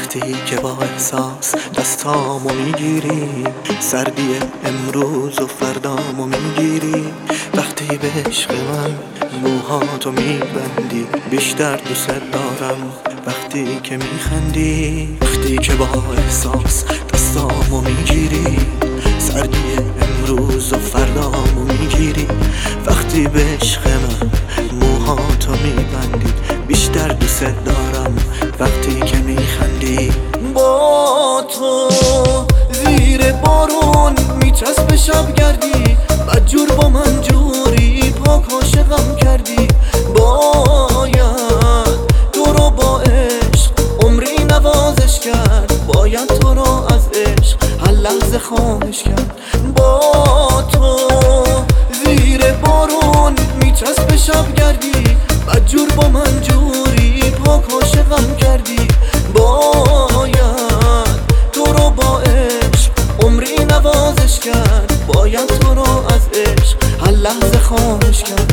وقتی که با احساس دستامو میگیری، سردی امروز و فردامو میگیری. وقتی به عشق من موهاتو میبندی، بیشتر دوست دارم وقتی که میخندی. وقتی که با احساس دستامو میگیری، سردی امروز و فردامو میگیری. وقتی به عشق من موهاتو میبندی، بیشتر دوست دارم وقتی که میخندی. با تو زیر بارون میچسب شبگردی، بدجور با من جوری پاک عاشقم کردی. باید تو رو با عشق عمری نوازش کرد، باید تو رو از عشق هر لحظه خواهش کرد. با تو زیر بارون میچسب شبگردی، بدجور با من جوری پاک عاشقم کردی. باید تو رو با عشق عمری نوازش کرد، باید تو رو از عشق هر لحظه خواهش کرد.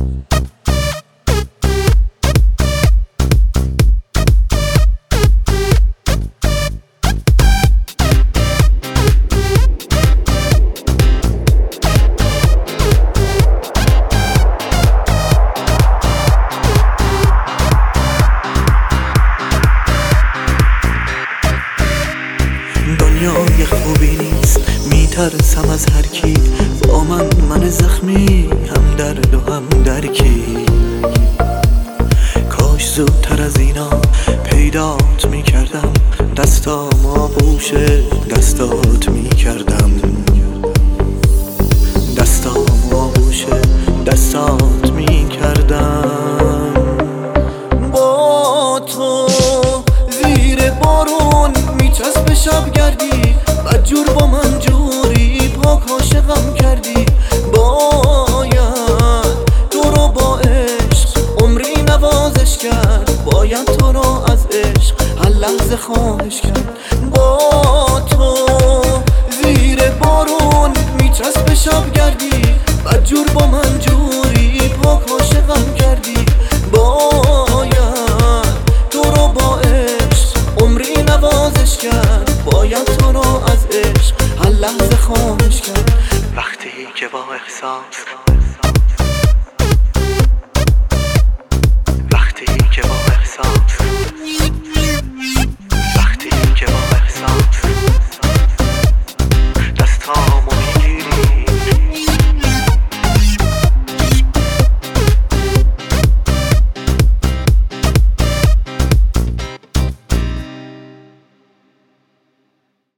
دنیای خوبی نیست، میترسم از هر کی. با من زخمی، هم درد و هم درکی. کاش زودتر از اینا پیدات میکردم، دستام آغوش دستات میکردم. دستام آغوش دستات میکردم. با تو زیر بارون میچسب شبگردی، بدجور با من جوری پاک عاشقم کردی. باید تو رو با عشق عمری نوازش کرد، باید تو رو از عشق هر لحظه خواهش کرد. با تو زیر بارون میچسب شبگردی، بدجور با من جوری پاک عاشقم کردی. باید تو رو با عشق عمری نوازش کرد، باید تو رو از عشق هر لحظه خواهش کرد. وقتی که با احساس، وقتی که با احساس